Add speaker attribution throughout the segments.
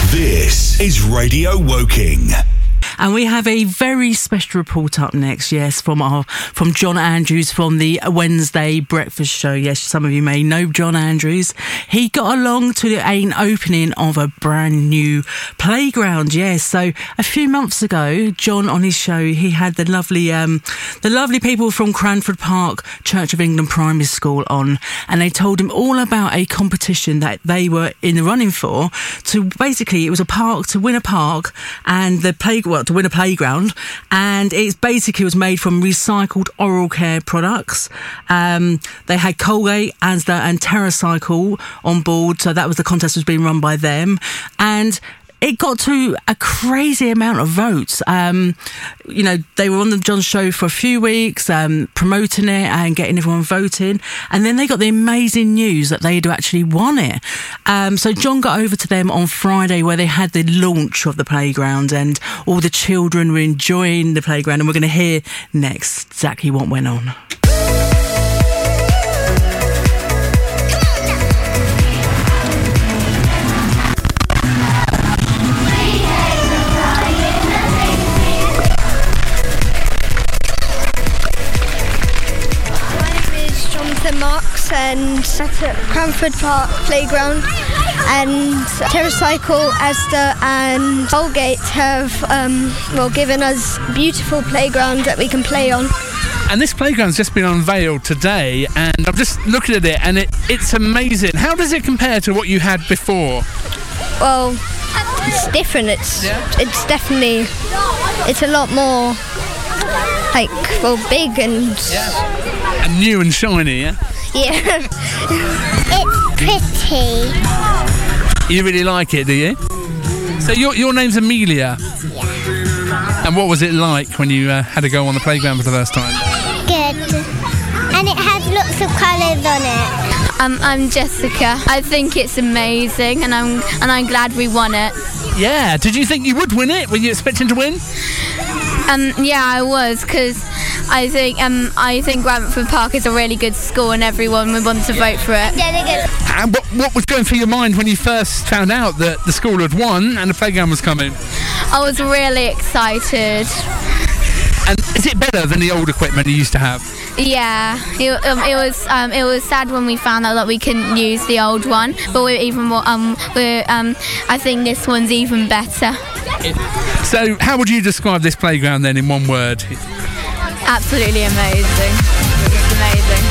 Speaker 1: This is Radio Woking.
Speaker 2: And we have a very special report up next, yes, from John Andrews from the Wednesday Breakfast Show. Yes, some of you may know John Andrews. He got along to an opening of a brand new playground, yes. So a few months ago, John on his show, he had the lovely people from Cranford Park Church of England Primary School on, and they told him all about a competition that they were in the running for. To basically, it was to win a park and to win a playground, and it basically was made from recycled oral care products. They had Colgate, Asda and TerraCycle on board, so that was the contest was being run by them, and it got to a crazy amount of votes. They were on the John show for a few weeks, promoting it and getting everyone voting. And then they got the amazing news that they'd actually won it. So John got over to them on Friday where they had the launch of the playground and all the children were enjoying the playground. And we're going to hear next exactly what went on.
Speaker 3: Marks and at Cranford Park Playground, and TerraCycle, Asda and Colgate have given us a beautiful playground that we can play on.
Speaker 4: And this playground's just been unveiled today, and I'm just looking at it, and it's amazing. How does it compare to what you had before?
Speaker 3: Well, it's different. It's definitely a lot more big and
Speaker 4: new and shiny, yeah?
Speaker 3: Yeah.
Speaker 5: It's pretty.
Speaker 4: You really like it, do you? So your name's Amelia?
Speaker 5: Yeah.
Speaker 4: And what was it like when you had to go on the playground for the first time?
Speaker 5: Good. And it has lots of colours on it.
Speaker 6: I'm Jessica. I think it's amazing, and I'm glad we won it.
Speaker 4: Yeah. Did you think you would win it? Were you expecting to win?
Speaker 6: Yeah, I was, because I think Cranford Park is a really good school and everyone would want to vote for it.
Speaker 4: And what was going through your mind when you first found out that the school had won and the playground was coming?
Speaker 6: I was really excited.
Speaker 4: And is it better than the old equipment you used to have?
Speaker 6: Yeah, it was sad when we found out that we couldn't use the old one, but we're even more. I think this one's even better.
Speaker 4: So, how would you describe this playground then in one word?
Speaker 6: Absolutely amazing. It's amazing.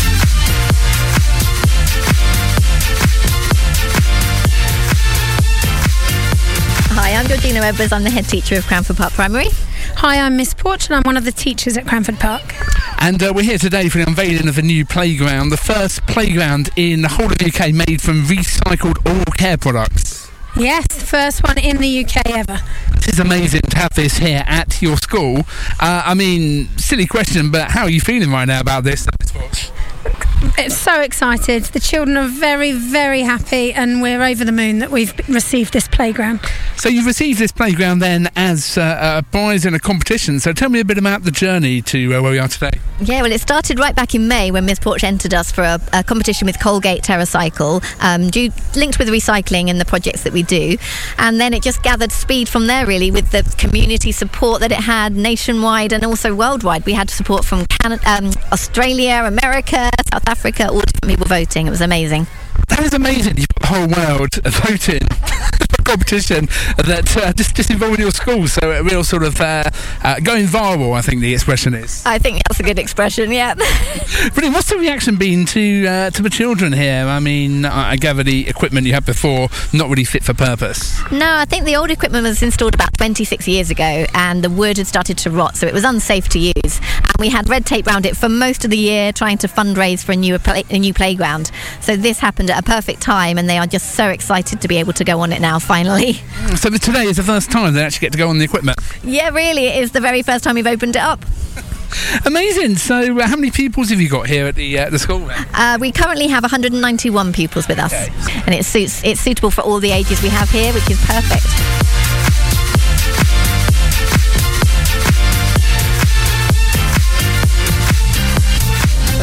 Speaker 7: Hi, I'm Georgina Edwards. I'm the head teacher of Cranford Park Primary.
Speaker 8: Hi, I'm Miss Porch and I'm one of the teachers at Cranford Park.
Speaker 4: And we're here today for the unveiling of a new playground, the first playground in the whole of the UK made from recycled oral care products.
Speaker 8: Yes, the first one in the UK ever.
Speaker 4: It is amazing to have this here at your school. Silly question, but how are you feeling right now about this?
Speaker 8: It's so excited. The children are very, very happy, and we're over the moon that we've received this playground.
Speaker 4: So you've received this playground then as a prize in a competition. So tell me a bit about the journey to where we are today.
Speaker 7: Yeah, well, it started right back in May when Miss Porch entered us for a competition with Colgate TerraCycle, linked with recycling and the projects that we do. And then it just gathered speed from there, really, with the community support that it had nationwide and also worldwide. We had support from Canada, Australia, America, South Africa, all different people voting. It was amazing.
Speaker 4: That is amazing. You've got the whole world voting for a competition that just involving your school. So a real sort of going viral, I think the expression is.
Speaker 7: I think that's a good expression, yeah.
Speaker 4: Brilliant. What's the reaction been to the children here? I mean, I gather the equipment you had before, not really fit for purpose.
Speaker 7: No, I think the old equipment was installed about 26 years ago and the wood had started to rot, so it was unsafe to use. And we had red tape around it for most of the year trying to fundraise for a new playground. So this happened at a perfect time and they are just so excited to be able to go on it now, finally.
Speaker 4: So today is the first time they actually get to go on the equipment?
Speaker 7: Yeah, really, it is the very first time we've opened it up.
Speaker 4: Amazing. So how many pupils have you got here at the school?
Speaker 7: We currently have 191 pupils with us, okay. And it's suitable for all the ages we have here, which is perfect.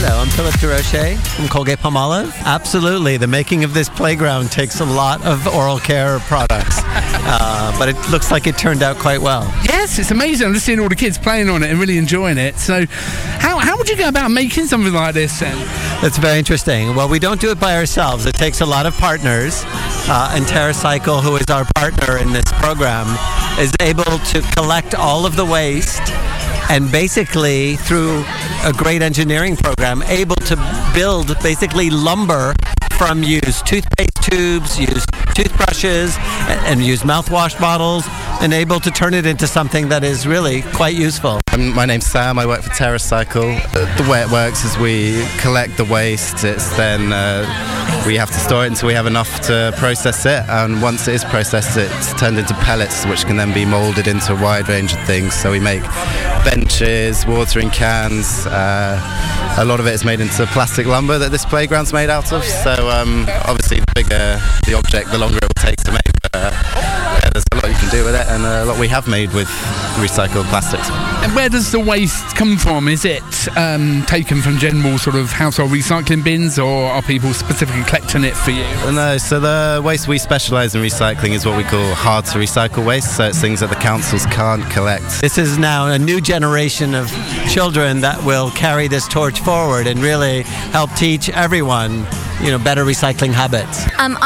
Speaker 9: Hello, I'm Philip DeRoche from Colgate-Palmolive. Absolutely, the making of this playground takes a lot of oral care products, but it looks like it turned out quite well.
Speaker 4: Yes, it's amazing. I'm just seeing all the kids playing on it and really enjoying it. So how would you go about making something like this then?
Speaker 9: That's very interesting. Well, we don't do it by ourselves. It takes a lot of partners, and TerraCycle, who is our partner in this program, is able to collect all of the waste and basically, through a great engineering program, able to build basically lumber from used toothpaste tubes, used toothbrushes, and used mouthwash bottles, and able to turn it into something that is really quite useful.
Speaker 10: My name's Sam. I work for TerraCycle. The way it works is we collect the waste. It's then we have to store it until we have enough to process it, and once it is processed, it's turned into pellets, which can then be moulded into a wide range of things. So we make benches, watering cans. A lot of it is made into plastic lumber that this playground's made out of. So obviously, the bigger the object, the longer it will take to make. Yeah, there's a lot you can do with it, and a lot we have made with recycled plastics.
Speaker 4: And where does the waste come from? Is it taken from general sort of household recycling bins, or are people specifically collecting it for you?
Speaker 10: No, so the waste we specialise in recycling is what we call hard to recycle waste, so it's things that the councils can't collect.
Speaker 9: This is now a new generation of children that will carry this torch forward and really help teach everyone, better recycling habits.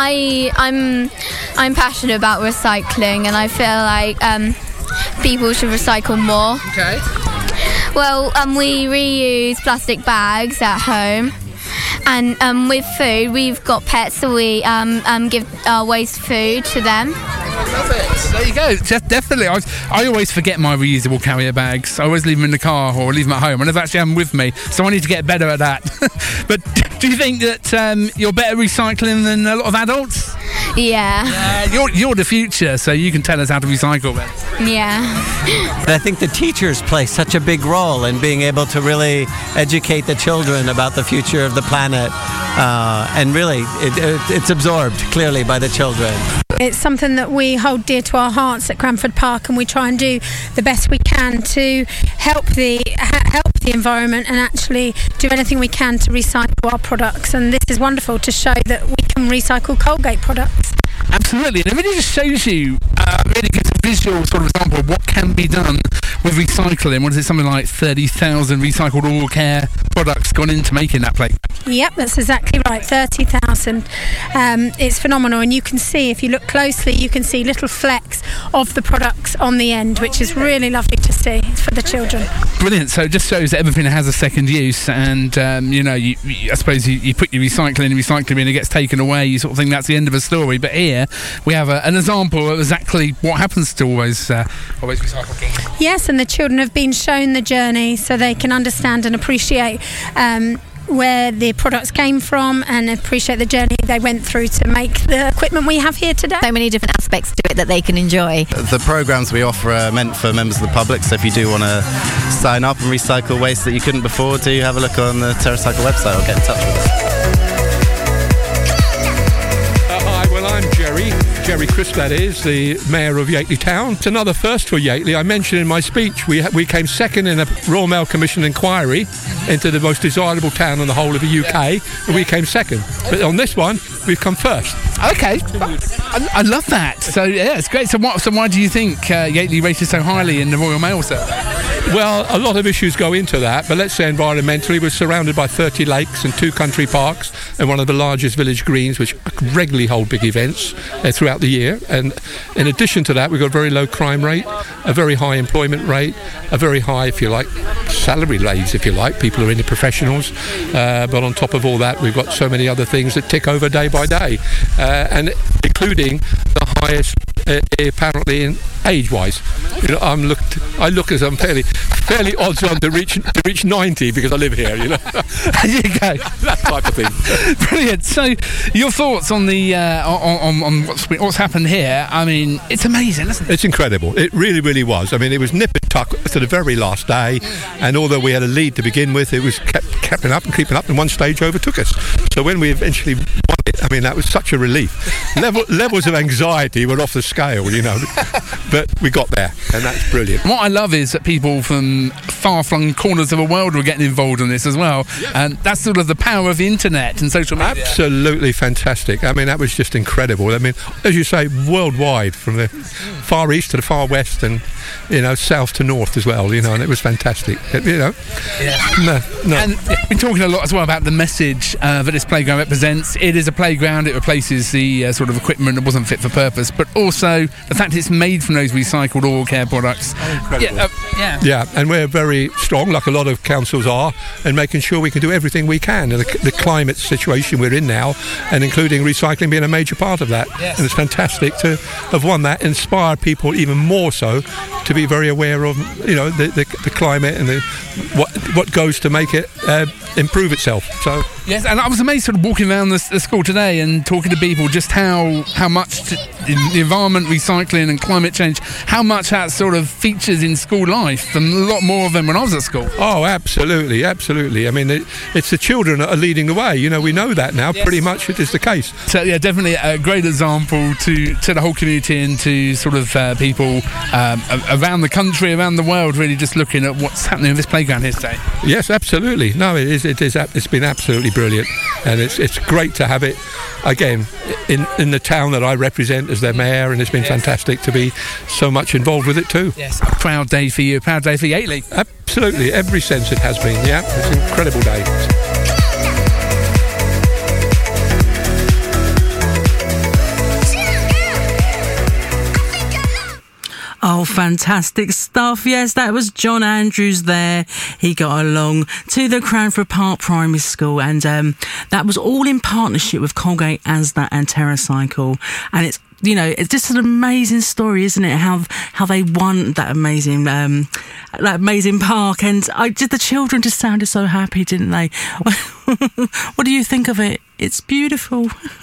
Speaker 6: I'm passionate about recycling, and I feel like people should recycle more.
Speaker 4: Okay.
Speaker 6: Well, we reuse plastic bags at home, and with food, we've got pets, so we give our waste food to them.
Speaker 4: Perfect. There you go. Definitely. I always forget my reusable carrier bags. I always leave them in the car or leave them at home. I never actually have them with me, so I need to get better at that. But do you think that you're better recycling than a lot of adults?
Speaker 6: Yeah.
Speaker 4: You're the future, so you can tell us how to recycle then.
Speaker 6: Yeah.
Speaker 9: I think the teachers play such a big role in being able to really educate the children about the future of the planet, and really it's absorbed clearly by the children.
Speaker 8: It's something that we hold dear to our hearts at Cranford Park, and we try and do the best we can to help the environment and actually do anything we can to recycle our products. And this is wonderful to show that we can recycle Colgate products.
Speaker 4: Absolutely, and it really just shows you, really gives a visual sort of example of what can be done with recycling. What is it, something like 30,000 recycled oral care products gone into making that plate?
Speaker 8: Yep, that's exactly right, 30,000. It's phenomenal, and you can see, if you look closely, you can see little flecks of the products on the end, which is really lovely to see for the children.
Speaker 4: Brilliant. So it just shows that everything has a second use, and I suppose you put your recycling bin, and it gets taken away. You sort of think that's the end of a story, but here we have an example of exactly what happens to always recycled things.
Speaker 8: Yes, and the children have been shown the journey so they can understand and appreciate where the products came from and appreciate the journey they went through to make the equipment we have here today.
Speaker 7: So many different aspects to it that they can enjoy.
Speaker 10: The programs we offer are meant for members of the public, so if you do want to sign up and recycle waste that you couldn't before, do have a look on the TerraCycle website or get in touch with us.
Speaker 11: I'm Jerry Crisp, that is, the Mayor of Yateley Town. It's another first for Yateley. I mentioned in my speech we came second in a Royal Mail Commission inquiry into the most desirable town in the whole of the UK, and we came second. But on this one, we've come first.
Speaker 4: Okay, I love that. So yeah, it's great. So why do you think Yateley rated so highly in the Royal Mail survey?
Speaker 11: Well, a lot of issues go into that, but let's say environmentally, we're surrounded by 30 lakes and 2 country parks and one of the largest village greens, which regularly hold big events throughout the year. And in addition to that, we've got a very low crime rate, a very high employment rate, a very high, if you like, salary raise, if you like. People are into professionals. But on top of all that, we've got so many other things that tick over day by day, and including the highest apparently in age-wise. I look as I'm fairly odds on to reach 90 because I live here. There
Speaker 4: you go.
Speaker 11: That type of thing.
Speaker 4: Brilliant. So, your thoughts on the on what's happened here? I mean, it's amazing, isn't it?
Speaker 11: It's incredible. It really, really was. I mean, it was nip and tuck to the very last day, and although we had a lead to begin with, it was kept up and creeping up, and one stage overtook us. So when we eventually won it, I mean, that was such a relief. Levels of anxiety were off the scale, you know, but we got there, and that's brilliant.
Speaker 4: What I love is that people from far-flung corners of the world were getting involved in this as well, and that's sort of the power of the internet and social media.
Speaker 11: Absolutely fantastic. I mean, that was just incredible. I mean, as you say, worldwide, from the far east to the far west, and you know, south to north as well. You know, and it was fantastic. You know,
Speaker 4: And we've been talking a lot as well about the message that this playground represents. It is a playground. It replaces the sort of equipment that wasn't fit for purpose, but also the fact it's made from those recycled oral care products.
Speaker 11: Incredible. Yeah, and we're very strong, like a lot of councils are, and making sure we can do everything we can. And the climate situation we're in now, and including recycling being a major part of that.
Speaker 4: Yes.
Speaker 11: And it's fantastic to have won that, inspire people even more so to be very aware of, you know, the climate and what goes to make it improve itself. So
Speaker 4: yes, and I was amazed sort of walking around the school today and talking to people just how much the environment, recycling and climate change, how much that sort of features in school life, and a lot more of them when I was at school.
Speaker 11: Oh, absolutely. I mean, it's the children that are leading the way. You know, we know that now. Yes. Pretty much it is the case.
Speaker 4: So yeah, definitely a great example to the whole community and to sort of people around the country, around the world, really just looking at what's happening in this playground here today.
Speaker 11: Yes, absolutely. No, it is. It's been absolutely brilliant, and it's great to have it again in the town that I represent as their mayor, and it's been fantastic to be so much involved with it too.
Speaker 4: Yes, a proud day for you, a proud day for Yateley.
Speaker 11: Absolutely, every sense it has been. Yeah, it's an incredible day.
Speaker 2: Oh, fantastic stuff. Yes, that was John Andrews there. He got along to the Cranford Park Primary School, and that was all in partnership with Colgate, Asda and TerraCycle. And it's, you know, it's just an amazing story, isn't it? How they won that amazing park, and the children just sounded so happy, didn't they? What do you think of it? It's beautiful.